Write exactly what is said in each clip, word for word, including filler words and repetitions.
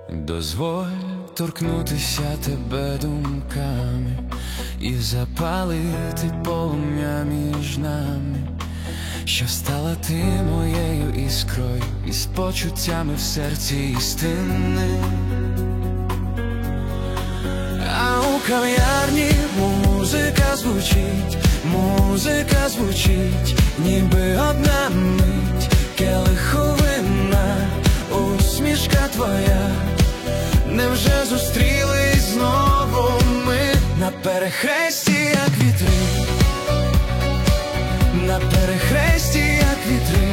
Дозволь торкнутися тебе думками і запалити полум'я між нами, що стала ти моєю іскрою із почуттями в серці істинним. А у кав'ярні музика звучить, музика звучить, ніби одна мить, келиху вина, усмішка твоя. Невже зустрілись знову ми на перехресті, як вітри, на перехресті, як вітри,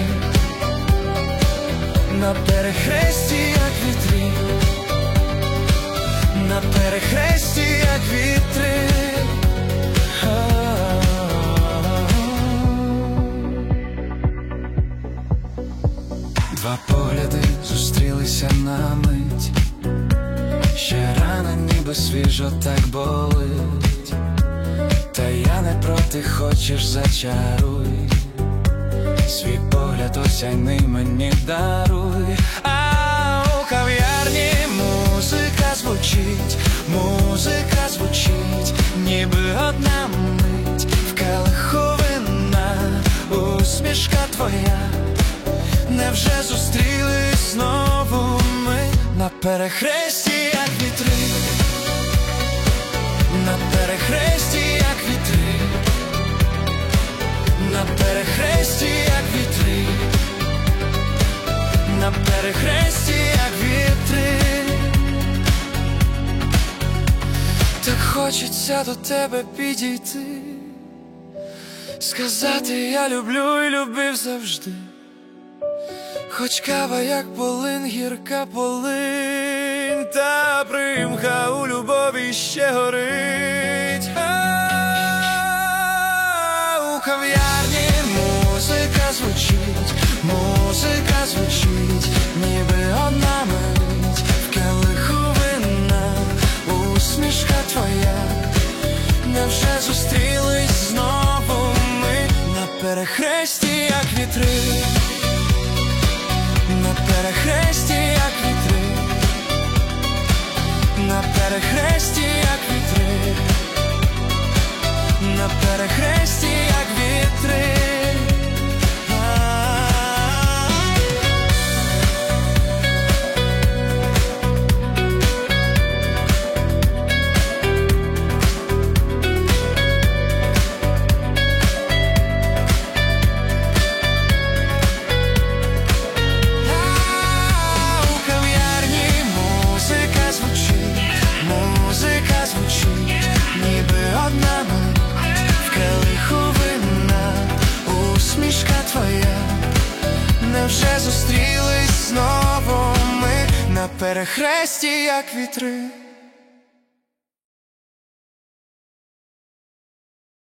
на перехресті, як вітри, на перехресті, як вітри. Два погляди зустрілися на мить, ще рана ніби свіжо так болить. Та я не проти, хочеш зачаруй, свій погляд осяйний мені даруй. А у кав'ярні музика звучить, музика звучить, ніби одна мить, в келиху вина, усмішка твоя. Невже зустрілись знову ми на перехресті, як вітри, на перехресті, як вітри, на перехресті, як вітри, на перехресті, як вітри. Так хочеться до тебе підійти, сказати я люблю і любив завжди. Хоч кава, як полин, гірка полин, та примха у любові ще горить. А у кав'ярні музика звучить, музика звучить, ніби одна мить, в келиху вина, усмішка твоя. Невже зустрілись знову ми на перехресті, як вітри, на перехресті, як вітри, на перехресті, як вітри, на перехресті, як вітри. Невже зустрілись знову ми на перехресті, як вітри.